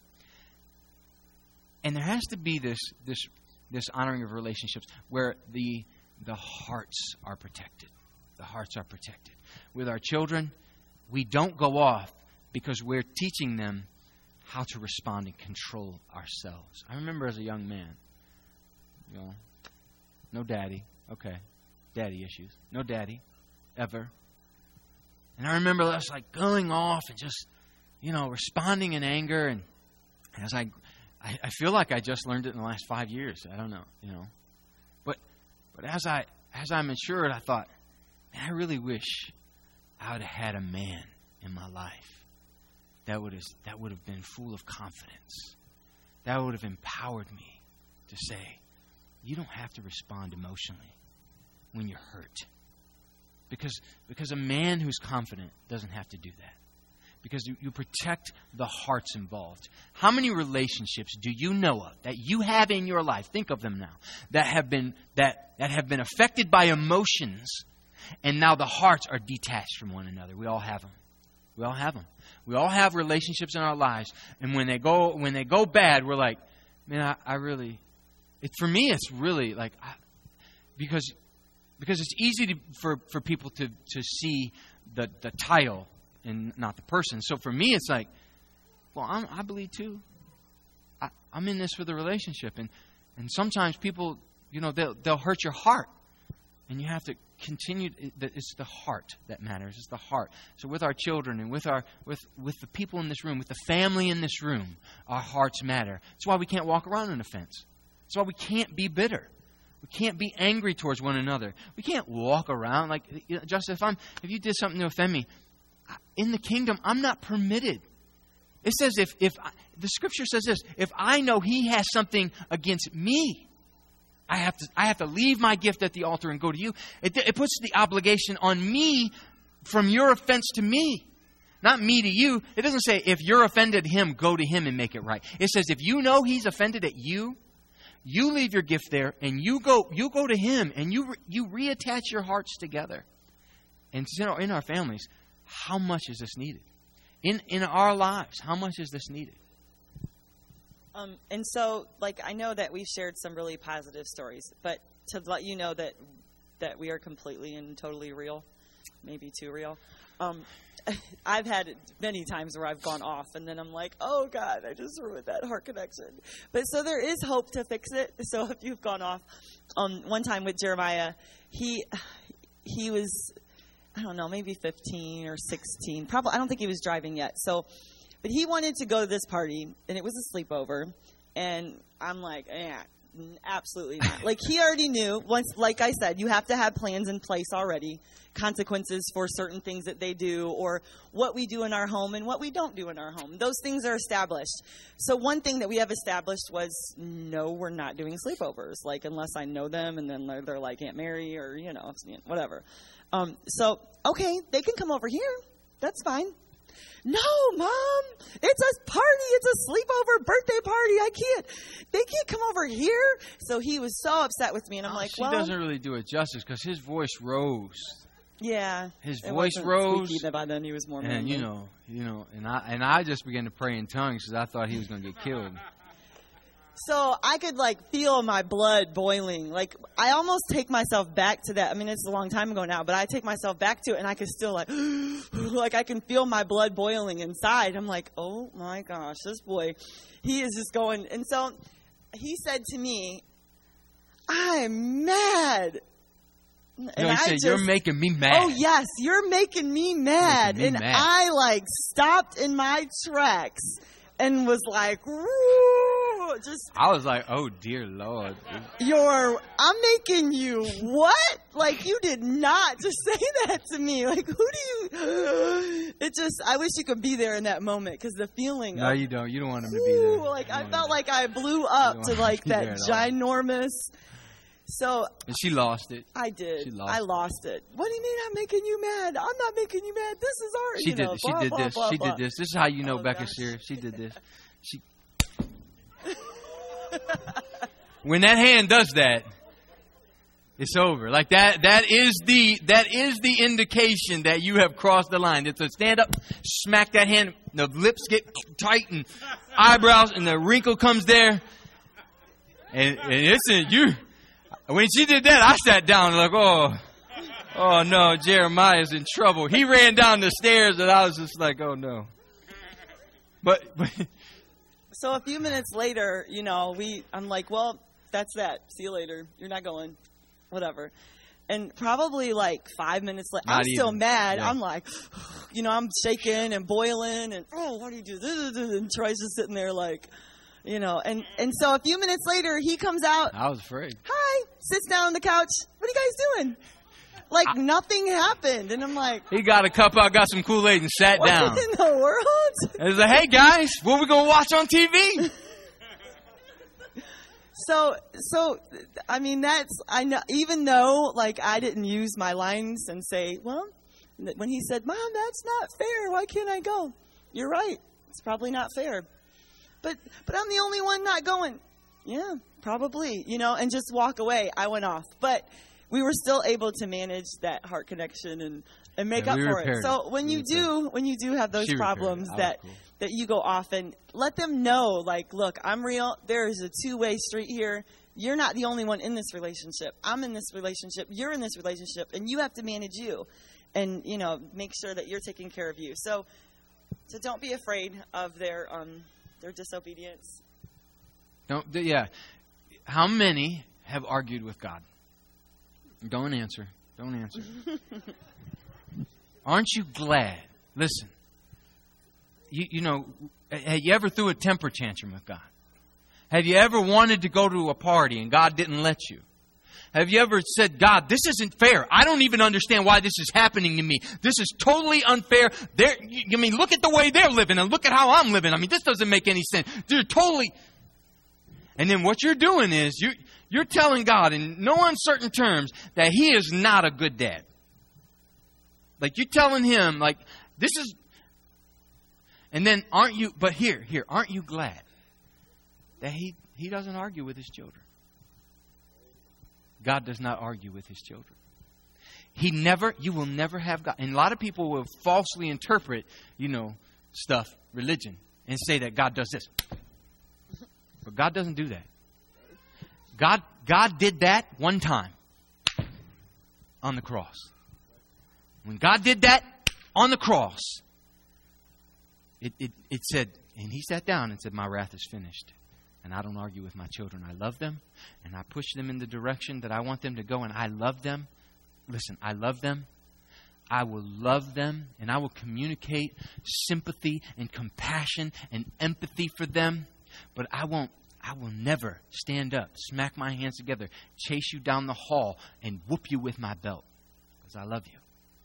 And there has to be this this this honoring of relationships where the the hearts are protected. The hearts are protected. With our children, we don't go off because we're teaching them how to respond and control ourselves. I remember as a young man, you know, no daddy. Okay, daddy issues. No daddy, ever. And I remember us like going off and just, you know, responding in anger. And as I, I, I feel like I just learned it in the last five years. I don't know, you know. But, but as I, as I matured, I thought, man, I really wish I would have had a man in my life that would have, that would have been full of confidence. That would have empowered me to say, you don't have to respond emotionally when you're hurt. Because, because a man who's confident doesn't have to do that. Because you, you protect the hearts involved. How many relationships do you know of that you have in your life, think of them now, that have been that, that have been affected by emotions, and now the hearts are detached from one another? We all have them. We all have them. We all have relationships in our lives, and when they go when they go bad, we're like, man, I, I really. It, for me, it's really like I, because because it's easy to, for for people to to see the the tile and not the person. So for me, it's like, well, I'm, I believe too. I, I'm in this for the relationship, and and sometimes people, you know, they'll they'll hurt your heart, and you have to continue. It's the heart that matters. It's the heart. So with our children and with our with with the people in this room, with the family in this room, our hearts matter. That's why we can't walk around on a fence. That's why we can't be bitter. We can't be angry towards one another. We can't walk around like, you know, just if I'm if you did something to offend me, in the kingdom, I'm not permitted. It says if if I, the scripture says this, if I know he has something against me, I have to I have to leave my gift at the altar and go to you. It, it puts the obligation on me from your offense to me, not me to you. It doesn't say if you're offended him, go to him and make it right. It says if you know he's offended at you, you leave your gift there and you go you go to him and you you reattach your hearts together. And in our, in our families, how much is this needed? In in our lives, how much is this needed? Um, and so, like, I know that we've shared some really positive stories, but to let you know that that we are completely and totally real, maybe too real. Um, I've had many times where I've gone off, and then I'm like, oh, God, I just ruined that heart connection. But so there is hope to fix it. So if you've gone off, um, one time with Jeremiah, he he was, I don't know, maybe fifteen or sixteen. Probably, I don't think he was driving yet. So, but he wanted to go to this party, and it was a sleepover. And I'm like, yeah, Absolutely not. Like, he already knew. Once, like I said, you have to have plans in place already. Consequences for certain things that they do, or what we do in our home and what we don't do in our home. Those things are established. So one thing that we have established was, no, we're not doing sleepovers. Like, unless I know them, and then they're, they're like Aunt Mary or, you know, whatever. Um, so, okay, they can come over here. That's fine. No, Mom, it's a party. It's a sleepover birthday party. I can't. They can't come over here. So he was so upset with me, and I'm oh, like, she well. She doesn't really do it justice because his voice rose. Yeah. His voice rose. By then, he was more and, manly. you know, you know, and I, and I just began to pray in tongues because I thought he was going to get killed. So I could, like, feel my blood boiling. Like, I almost take myself back to that. I mean, it's a long time ago now, but I take myself back to it, and I can still, like, like, I can feel my blood boiling inside. I'm like, oh, my gosh, this boy, he is just going. And so he said to me, I'm mad. And no, he I said, just, you're making me mad. Oh, yes, you're making me mad. Making me and mad. I, like, stopped in my tracks and was like, woo. Just, I was like, oh, dear Lord. You're, I'm making you what? Like, you did not just say that to me. Like, who do you, it just, I wish you could be there in that moment, because the feeling No, of, you don't. You don't want him to be there. Like, I felt like I blew up to, like, that ginormous, so. And she lost it. I did. She lost I lost it. What do you mean I'm making you mad? I'm not making you mad. This is art. She you did know, She blah, did blah, this. blah, She blah. did this. This is how you know Oh, Becca's gosh. serious. She did this. She. When that hand does that, it's over. Like that, that is the, that is the indication that you have crossed the line. It's a stand up, smack that hand, the lips get tight and eyebrows and the wrinkle comes there. And, and it's in you. When she did that, I sat down like, oh, oh no, Jeremiah's in trouble. He ran down the stairs and I was just like, oh no. But, but So a few minutes later, you know, we, I'm like, well, that's that. See you later. You're not going. Whatever. And probably like five minutes later, I'm even. still mad. Yeah. I'm like, you know, I'm shaking and boiling and, oh, what do you do? And Troy's just sitting there like, you know, and, and so a few minutes later, he comes out. I was afraid. Hi, sits down on the couch. What are you guys doing? Like I, nothing happened. And I'm like, he got a cup out, got some Kool-Aid and sat what down. in the world? And he's like, hey guys, what we going to watch on T V? So, so, I mean, that's, I know, even though, like, I didn't use my lines and say, well, when he said, Mom, that's not fair. Why can't I go? You're right. It's probably not fair. But, but I'm the only one not going. Yeah, probably, you know, and just walk away. I went off. But we were still able to manage that heart connection and, and make yeah, up we for it. it. So when we you do, when you do have those she problems that, cool. that you go off and let them know, like, look, I'm real. There is a two-way street here. You're not the only one in this relationship. I'm in this relationship. You're in this relationship, and you have to manage you, and you know, make sure that you're taking care of you. So, so don't be afraid of their um, their disobedience. Don't. Yeah. How many have argued with God? Don't answer. Don't answer. Aren't you glad? Listen. You, you know, have you ever threw a temper tantrum with God? Have you ever wanted to go to a party and God didn't let you? Have you ever said, God, this isn't fair. I don't even understand why this is happening to me. This is totally unfair. They're, I mean, look at the way they're living and look at how I'm living. I mean, this doesn't make any sense. They're totally... And then what you're doing is you, you're telling God in no uncertain terms that He is not a good dad. Like you're telling Him, like, this is... And then aren't you, but here, here, aren't you glad that he, he doesn't argue with His children? God does not argue with His children. He never, you will never have God. And a lot of people will falsely interpret, you know, stuff, religion, and say that God does this. But God doesn't do that. God, God did that one time on the cross. When God did that on the cross, It, it it said, and He sat down and said, my wrath is finished. And I don't argue with my children. I love them. And I push them in the direction that I want them to go. And I love them. Listen, I love them. I will love them. And I will communicate sympathy and compassion and empathy for them. But I won't, I will never stand up, smack my hands together, chase you down the hall, and whoop you with my belt because I love you.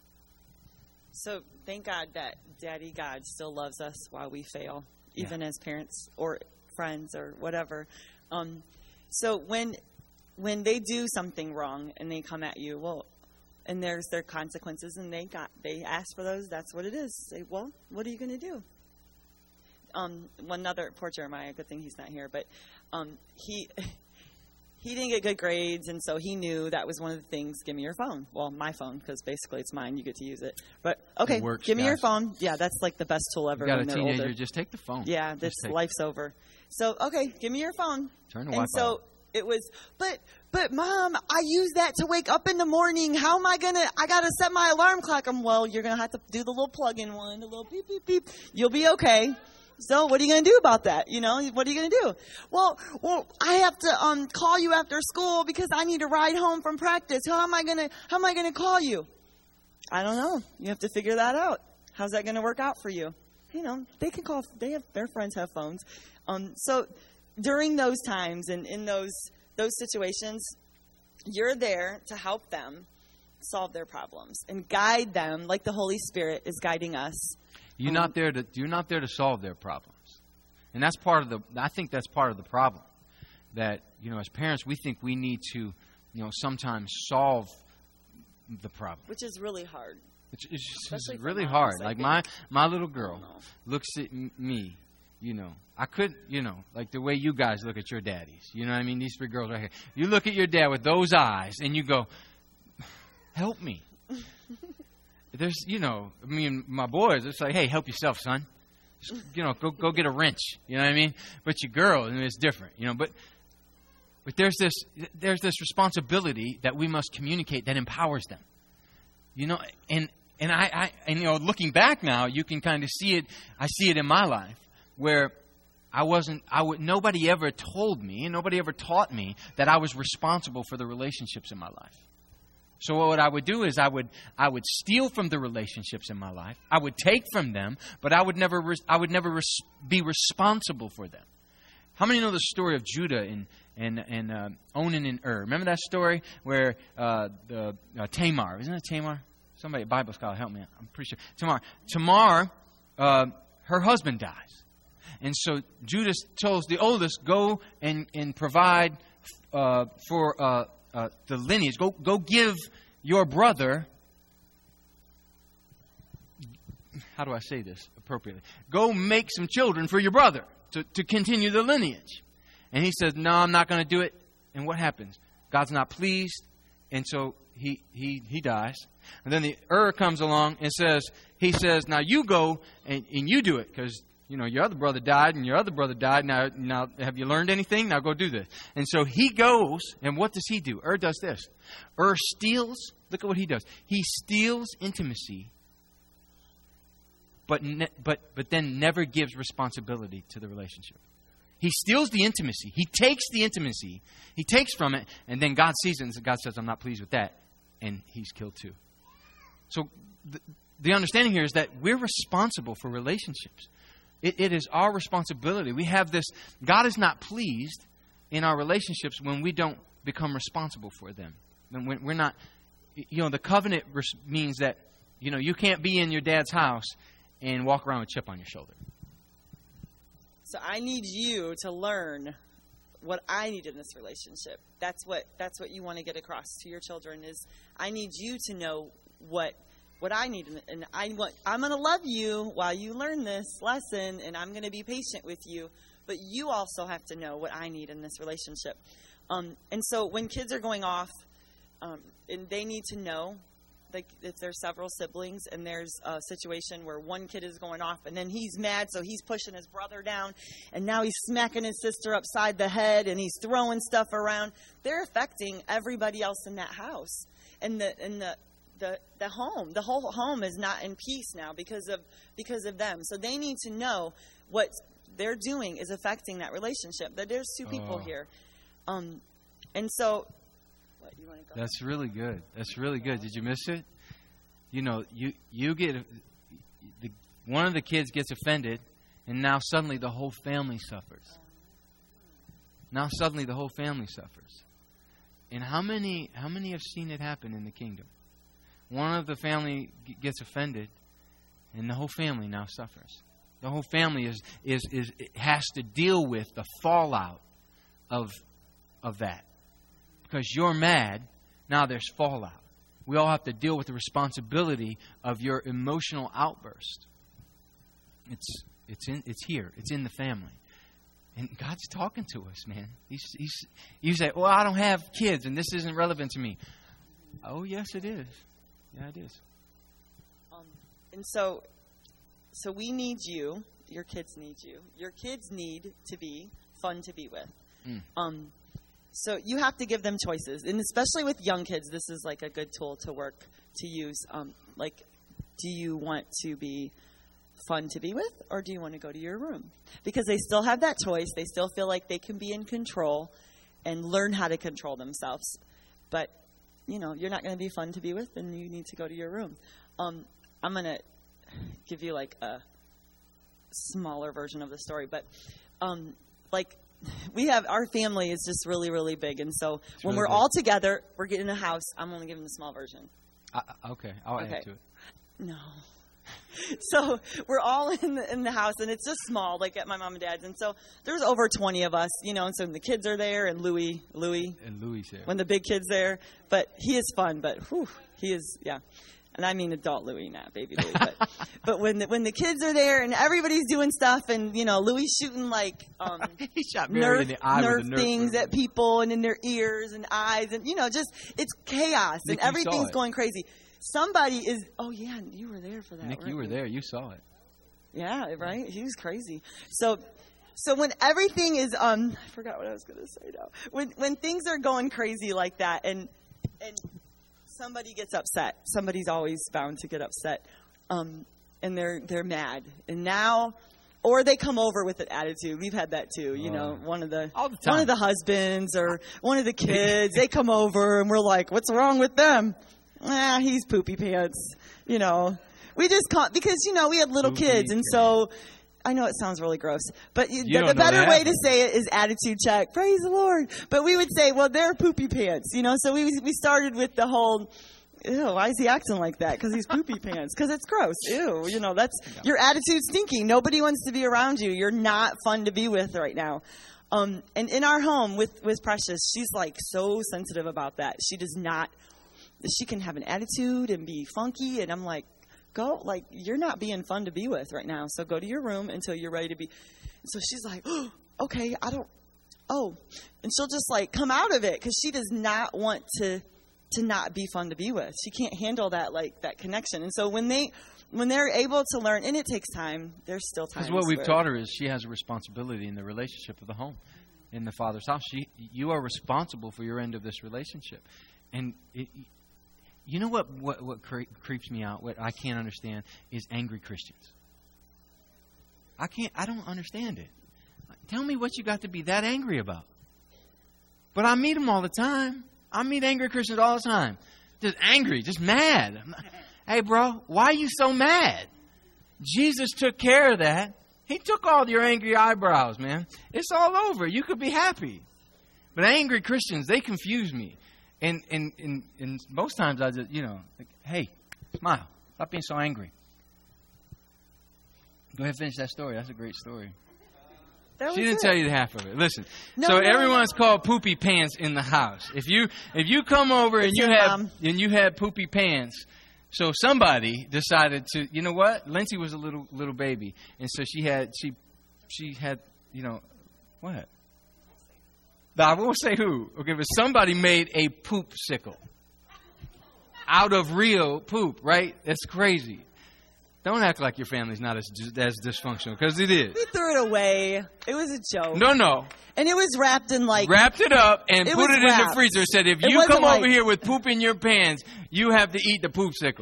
So thank God that Daddy God still loves us while we fail, even Yeah. as parents or friends or whatever. Um, so when when they do something wrong and they come at you, well, and there's their consequences, and they got they ask for those. That's what it is. Say, well, what are you going to do? Um, one other, poor Jeremiah, good thing he's not here, but um, he he didn't get good grades, and so he knew that was one of the things. Give me your phone. Well, my phone, because basically it's mine. You get to use it. But okay, It works, give me your guys. phone. Yeah, that's like the best tool ever You got a when they're teenager, older. just take the phone. Yeah, Just this take it. life's over. So okay, give me your phone. Turn the and Wi-Fi so off. it was, but but mom, I use that to wake up in the morning. How am I gonna? I gotta set my alarm clock. I'm well. You're gonna have to do the little plug-in one, the little beep beep beep. You'll be okay. So what are you going to do about that? You know, what are you going to do? Well, well, I have to um call you after school because I need to ride home from practice. How am I going to how am I going to call you? I don't know. You have to figure that out. How's that going to work out for you? You know, they can call, they have, their friends have phones. Um so during those times and in those those situations, you're there to help them solve their problems and guide them like the Holy Spirit is guiding us. You're not there to you're not there to solve their problems. And that's part of the I think that's part of the problem. That, you know, as parents we think we need to, you know, sometimes solve the problem. Which is really hard. It's, it's, it's Especially for really moms, hard. I Like think. my my little girl know. looks at m- me, you know. I could, you know, like the way you guys look at your daddies. You know what I mean? These three girls right here. You look at your dad with those eyes and you go, help me. There's, you know, I mean, my boys, it's like, hey, help yourself, son. Just, you know, go go get a wrench. You know what I mean? But your girl, I mean, it's different, you know. But but there's this there's this responsibility that we must communicate that empowers them. You know, and and I, I and you know, looking back now, you can kind of see it. I see it in my life where I wasn't. I would. Nobody ever told me, and nobody ever taught me that I was responsible for the relationships in my life. So what I would do is I would I would steal from the relationships in my life. I would take from them, but I would never res- I would never res- be responsible for them. How many know the story of Judah and and and uh, Onan and Ur? Remember that story where uh, the uh, Tamar, isn't it Tamar? Somebody, a Bible scholar, help me. I'm pretty sure Tamar. Tamar, uh, her husband dies, and so Judah tells the oldest, go and and provide uh, for. Uh, Uh, the lineage. Go go give your brother, how do I say this appropriately? Go make some children for your brother to, to continue the lineage. And he says, no, I'm not going to do it. And what happens? God's not pleased. And so he he he dies. And then the Ur comes along and says, he says, now you go and, and you do it because you know, your other brother died and your other brother died. Now, now, have you learned anything? Now go do this. And so he goes, and what does he do? Ur does this. Ur steals. Look at what he does. He steals intimacy, but ne- but but then never gives responsibility to the relationship. He steals the intimacy. He takes the intimacy. He takes from it, and then God sees it, and God says, I'm not pleased with that. And he's killed too. So the, the understanding here is that we're responsible for relationships. It, it is our responsibility. We have this. God is not pleased in our relationships when we don't become responsible for them. When we're not, you know, the covenant means that, you know, you can't be in your dad's house and walk around with a chip on your shoulder. So I need you to learn what I need in this relationship. That's what that's what you want to get across to your children is I need you to know what what I need, and I want, I'm going to love you while you learn this lesson, and I'm going to be patient with you, but you also have to know what I need in this relationship. Um, and so when kids are going off, um, and they need to know, like if there's several siblings, and there's a situation where one kid is going off, and then he's mad, so he's pushing his brother down, and now he's smacking his sister upside the head, and he's throwing stuff around. They're affecting everybody else in that house. And the and the The, the home, the whole home is not in peace now because of because of them. So they need to know what they're doing is affecting that relationship. That there's two people Oh. here, um, and so. What you want to go? That's really good. That's really good. Did you miss it? You know, you you get the, one of the kids gets offended, and now suddenly the whole family suffers. Now suddenly the whole family suffers. And how many how many have seen it happen in the kingdom? One of the family g- gets offended, and the whole family now suffers. The whole family is is is has to deal with the fallout of of that. Because you're mad, now there's fallout. We all have to deal with the responsibility of your emotional outburst. It's it's in it's here. It's in the family. And God's talking to us, man. He's, he's, you say, well, I don't have kids, and this isn't relevant to me. Oh, yes, it is. Yeah, it is. Um, and so, so we need you. Your kids need you. Your kids need to be fun to be with. Mm. Um, so you have to give them choices. And especially with young kids, this is like a good tool to work, to use. Um, like, do you want to be fun to be with, or do you want to go to your room? Because they still have that choice. They still feel like they can be in control and learn how to control themselves. But, you know, you're not going to be fun to be with, and you need to go to your room. Um, I'm going to give you like a smaller version of the story. But, um, like, we have, our family is just really, really big. And so it's when really we're big. all together, we're getting a house. I'm only giving the small version. Uh, okay. I'll okay. add to it. No. So we're all in the, in the house, and it's just small, like at my mom and dad's. And so there's over twenty of us, you know, and so the kids are there, and Louis, Louis. And Louis there. When the big kid's there. But he is fun, but whew, he is, yeah. And I mean adult Louis, not baby Louis. But, but when, the, when the kids are there, and everybody's doing stuff, and, you know, Louis shooting, like, um, he shot Mary nerf, in the eye nerf with a nerf things nerf. at people and in their ears and eyes. And, you know, just, it's chaos, Nick, and everything's going crazy. Somebody is, oh, yeah, you were there for that. Nick, you were you? there. You saw it. Yeah, right? He was crazy. So so when everything is, um, I forgot what I was going to say now. When when things are going crazy like that, and and somebody gets upset, somebody's always bound to get upset, um, and they're they're mad. And now, or they come over with an attitude. We've had that too. You oh. know, one of the, All the time. one of the husbands or one of the kids, they come over, and we're like, what's wrong with them? Ah, he's poopy pants, you know. We just can't, because, you know, we had little poopy kids, and so, I know it sounds really gross, but you, the, the better way to say it is attitude check. Praise the Lord. But we would say, well, they're poopy pants, you know. So we we started with the whole, ew, why is he acting like that? Because he's poopy pants. Because it's gross. Ew, you know, that's, your attitude's stinky. Nobody wants to be around you. You're not fun to be with right now. Um, and in our home with, with Precious, she's like so sensitive about that. She does not, she can have an attitude and be funky, and I'm like, go, like, you're not being fun to be with right now, so go to your room until you're ready to be. So she's like, oh, okay, I don't, oh. And she'll just, like, come out of it, because she does not want to to not be fun to be with. She can't handle that, like, that connection. And so when, they, when they're able to learn, and it takes time, there's still time. Because what we've taught her is she has a responsibility in the relationship of the home, in the father's house. She, you are responsible for your end of this relationship. And it, you know what, what, what cre- creeps me out, what I can't understand, is angry Christians. I can't, I don't understand it. Tell me what you got to be that angry about. But I meet them all the time. I meet angry Christians all the time. Just angry, just mad. Hey, bro, why are you so mad? Jesus took care of that. He took all your angry eyebrows, man. It's all over. You could be happy. But angry Christians, they confuse me. And, and, and, and most times I just, you know, like, hey, smile. Stop being so angry. Go ahead and finish that story. That's a great story. She didn't it. tell you the half of it. Listen. No, so no, everyone's no. called poopy pants in the house. If you if you come over and you have mom. and you have poopy pants, so somebody decided to, you know what? Lindsay was a little little baby, and so she had she she had you know what? I won't say who. Okay, but somebody made a poop sickle out of real poop, right? That's crazy. Don't act like your family's not as as dysfunctional, because it is. We threw it away. It was a joke. No, no. And it was wrapped in like... Wrapped it up and it put it wrapped. in the freezer. Said, if it you come like, over here with poop in your pants, you have to eat the poop sickle.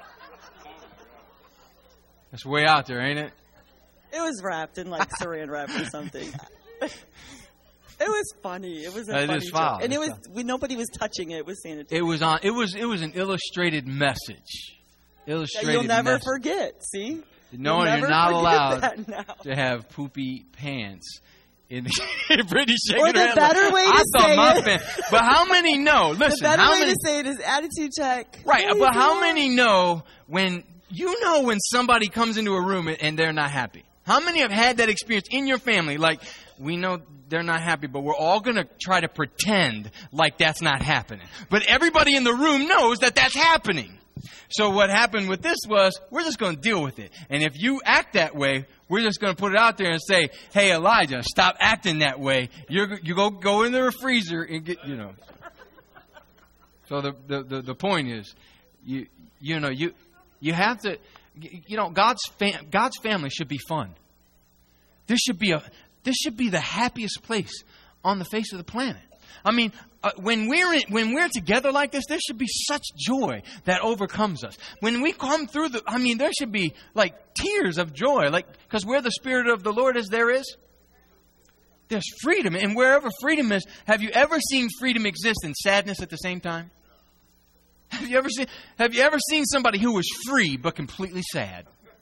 That's way out there, ain't it? It was wrapped in like saran wrap or something. It was funny. It was a it funny is foul. joke. And it's it was we, nobody was touching it. It was sanitary. It was on. It was. It was an illustrated message. Illustrated. You'll never message. forget. See. No, You'll you're not allowed to have poopy pants In Brittany shaking Or the her head better like, way to I thought say my it. fam- But how many know? Listen, the better how way many? to say it is attitude check. Right, How you but how doing? many know when you know when somebody comes into a room and they're not happy? How many have had that experience in your family? Like, we know they're not happy, but we're all going to try to pretend like that's not happening. But everybody in the room knows that that's happening. So what happened with this was, we're just going to deal with it. And if you act that way, we're just going to put it out there and say, hey, Elijah, stop acting that way. You're, you go go in the freezer and get, you know. So the, the, the, the point is, you you know, you you have to, you know, God's fam- God's family should be fun. This should be a this should be the happiest place on the face of the planet. I mean, uh, when we're in, when we're together like this, there should be such joy that overcomes us. When we come through the, I mean, there should be like tears of joy, like because where the Spirit of the Lord is, there is there's freedom, and wherever freedom is, have you ever seen freedom exist and sadness at the same time? Have you ever seen Have you ever seen somebody who was free but completely sad?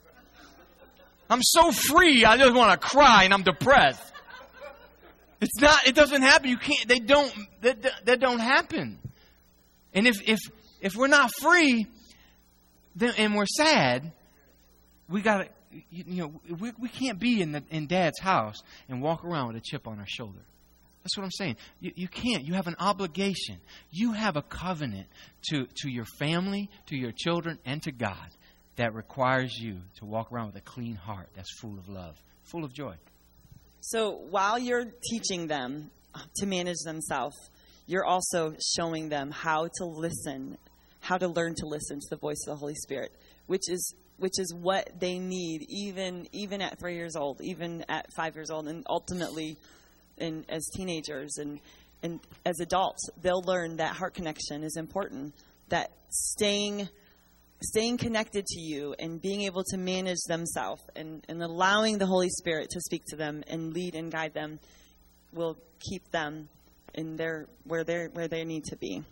I'm so free, I just want to cry, and I'm depressed. It's not. It doesn't happen. You can't. They don't. That, that don't happen. And if if if we're not free, then and we're sad, we gotta. You, you know, we we can't be in the in Dad's house and walk around with a chip on our shoulder. That's what I'm saying. You you can't. You have an obligation. You have a covenant to to your family, to your children, and to God that requires you to walk around with a clean heart that's full of love, full of joy. So while you're teaching them to manage themselves, you're also showing them how to listen, how to learn to listen to the voice of the Holy Spirit, which is which is what they need, even even at three years old, even at five years old, and ultimately, in as teenagers and and as adults, they'll learn that heart connection is important. That staying. Staying connected to you and being able to manage themselves and, and allowing the Holy Spirit to speak to them and lead and guide them will keep them in their where they where they need to be.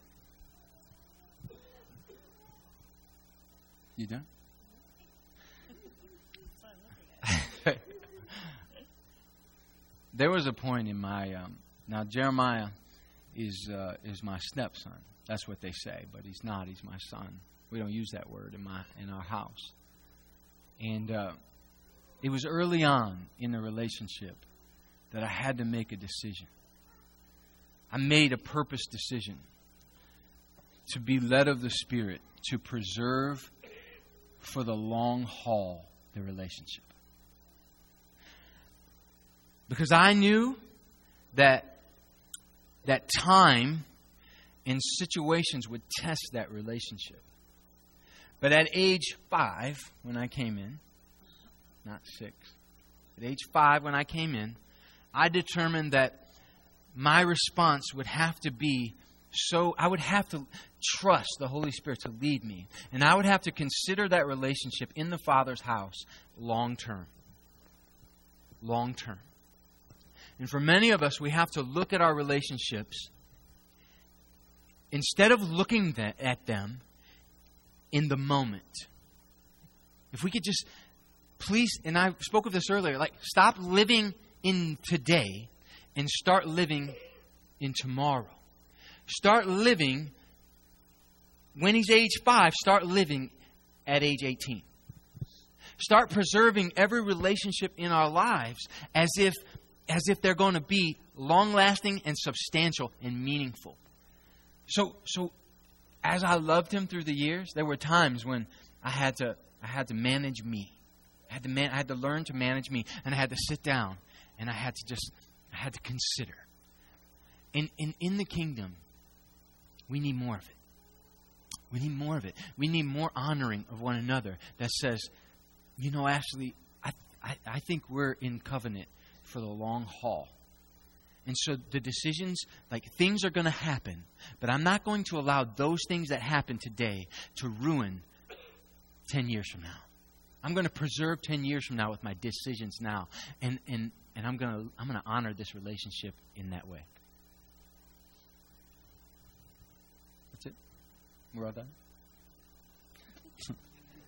You done? There was a point in my um, now Jeremiah is uh, is my stepson. That's what they say, but he's not. He's my son. We don't use that word in my in our house. And uh, it was early on in the relationship that I had to make a decision. I made a purpose decision to be led of the Spirit, to preserve for the long haul the relationship. Because I knew that that time and situations would test that relationship. But at age five, when I came in, not six, at age five when I came in, I determined that my response would have to be so, I would have to trust the Holy Spirit to lead me. And I would have to consider that relationship in the Father's house long term. Long term. And for many of us, we have to look at our relationships, instead of looking at them in the moment. If we could just, please, and I spoke of this earlier, like stop living in today and start living in tomorrow. Start living, when he's age five, start living at age eighteen. Start preserving every relationship in our lives as if, as if they're going to be long-lasting and substantial and meaningful. So, so, as I loved him through the years, there were times when I had to I had to manage me. I had to man, I had to learn to manage me, and I had to sit down and I had to just I had to consider. In in in the kingdom, we need more of it. We need more of it. We need more honoring of one another that says, you know, Ashley, I I, I think we're in covenant for the long haul. And so the decisions, like things are going to happen, but I'm not going to allow those things that happen today to ruin ten years from now. I'm going to preserve ten years from now with my decisions now, and and and I'm going to I'm going to honor this relationship in that way. That's it. We're all done.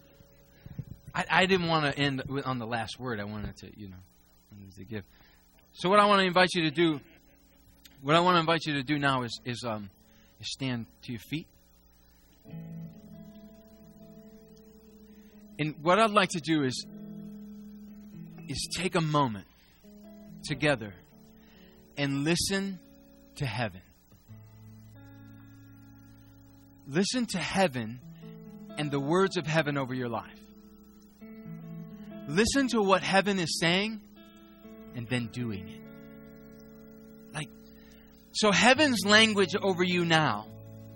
I, I didn't want to end on the last word. I wanted to, you know, wanted to give. So what I want to invite you to do, what I want to invite you to do now is, is, um, is stand to your feet. And what I'd like to do is, is take a moment together and listen to heaven. Listen to heaven and the words of heaven over your life. Listen to what heaven is saying and then doing it. Like, so heaven's language over you now.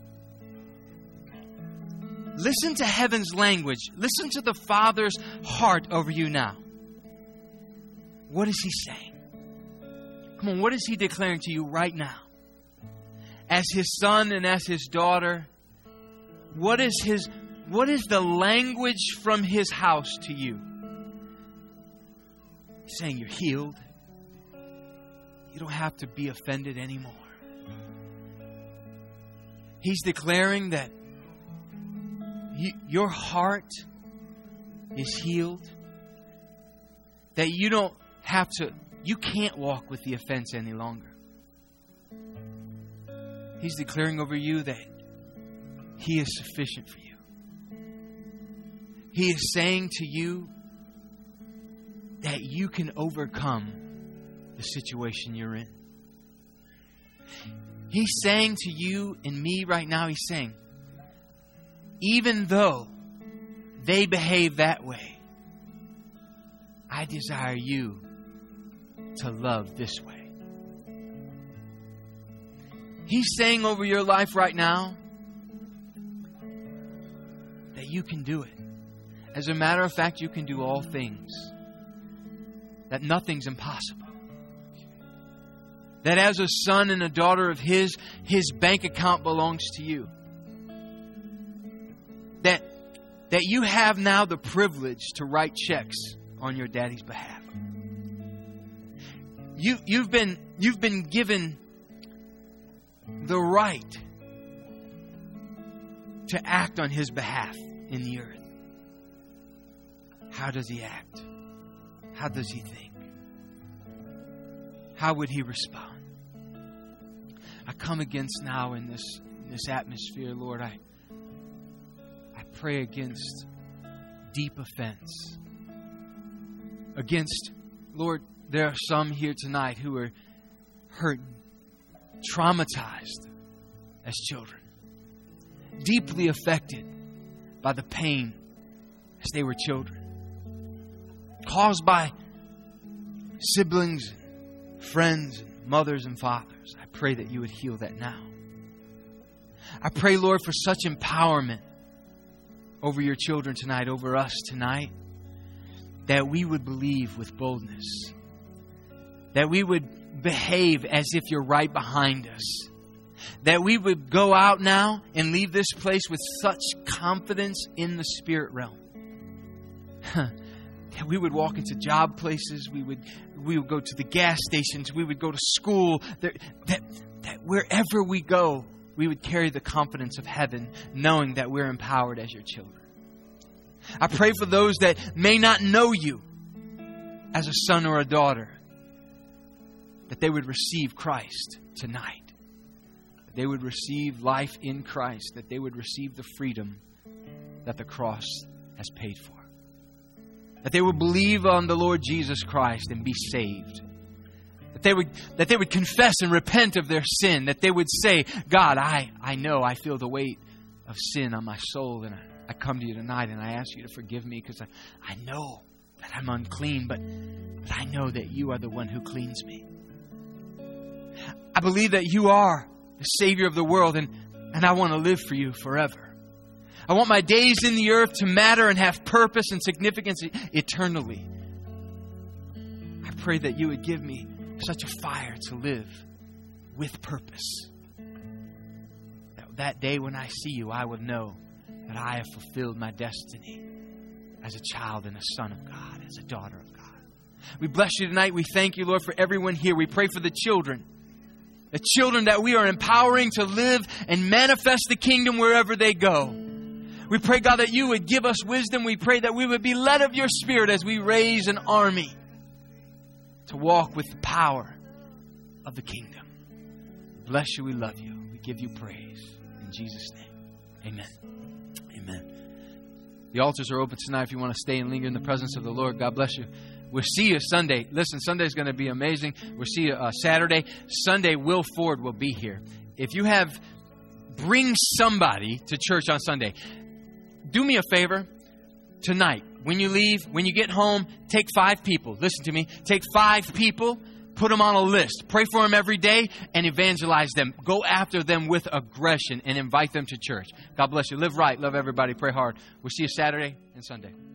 Listen to heaven's language. Listen to the Father's heart over you now. What is He saying? Come on, what is He declaring to you right now? As His son and as His daughter, what is His, what is the language from His house to you? He's saying you're healed. You don't have to be offended anymore. He's declaring that you, your heart is healed. That you don't have to, you can't walk with the offense any longer. He's declaring over you that He is sufficient for you. He is saying to you that you can overcome the situation you're in. He's saying to you and me right now, He's saying, even though they behave that way, I desire you to love this way. He's saying over your life right now that you can do it. As a matter of fact, you can do all things. That nothing's impossible. That as a son and a daughter of His, His bank account belongs to you. That, that you have now the privilege to write checks on your daddy's behalf. You, you've been, you've been given the right to act on His behalf in the earth. How does He act? How does He think? How would He respond? I come against now in this, in this atmosphere, Lord, I, I pray against deep offense. Against, Lord, there are some here tonight who are hurt, traumatized as children, deeply affected by the pain as they were children, caused by siblings, friends, mothers and fathers. I pray that you would heal that now. I pray, Lord, for such empowerment over your children tonight, over us tonight, that we would believe with boldness, that we would behave as if you're right behind us, that we would go out now and leave this place with such confidence in the spirit realm. That we would walk into job places, we would we would go to the gas stations, we would go to school, that, that, that wherever we go, we would carry the confidence of heaven, knowing that we're empowered as your children. I pray for those that may not know you as a son or a daughter, that they would receive Christ tonight. That they would receive life in Christ, that they would receive the freedom that the cross has paid for. That they would believe on the Lord Jesus Christ and be saved. That they would that they would confess and repent of their sin. That they would say, God, I, I know I feel the weight of sin on my soul. And I, I come to you tonight and I ask you to forgive me because I, I know that I'm unclean. But, but I know that you are the one who cleans me. I believe that you are the Savior of the world. And, and I want to live for you forever. I want my days in the earth to matter and have purpose and significance eternally. I pray that you would give me such a fire to live with purpose. That, that day when I see you, I will know that I have fulfilled my destiny as a child and a son of God, as a daughter of God. We bless you tonight. We thank you, Lord, for everyone here. We pray for the children. The children that we are empowering to live and manifest the kingdom wherever they go. We pray, God, that you would give us wisdom. We pray that we would be led of your Spirit as we raise an army to walk with the power of the kingdom. We bless you. We love you. We give you praise. In Jesus' name, amen. Amen. The altars are open tonight if you want to stay and linger in the presence of the Lord. God bless you. We'll see you Sunday. Listen, Sunday is going to be amazing. We'll see you uh, Saturday. Sunday, Will Ford will be here. If you have, bring somebody to church on Sunday. Do me a favor tonight. When you leave, when you get home, take five people. Listen to me. Take five people. Put them on a list. Pray for them every day and evangelize them. Go after them with aggression and invite them to church. God bless you. Live right. Love everybody. Pray hard. We'll see you Saturday and Sunday.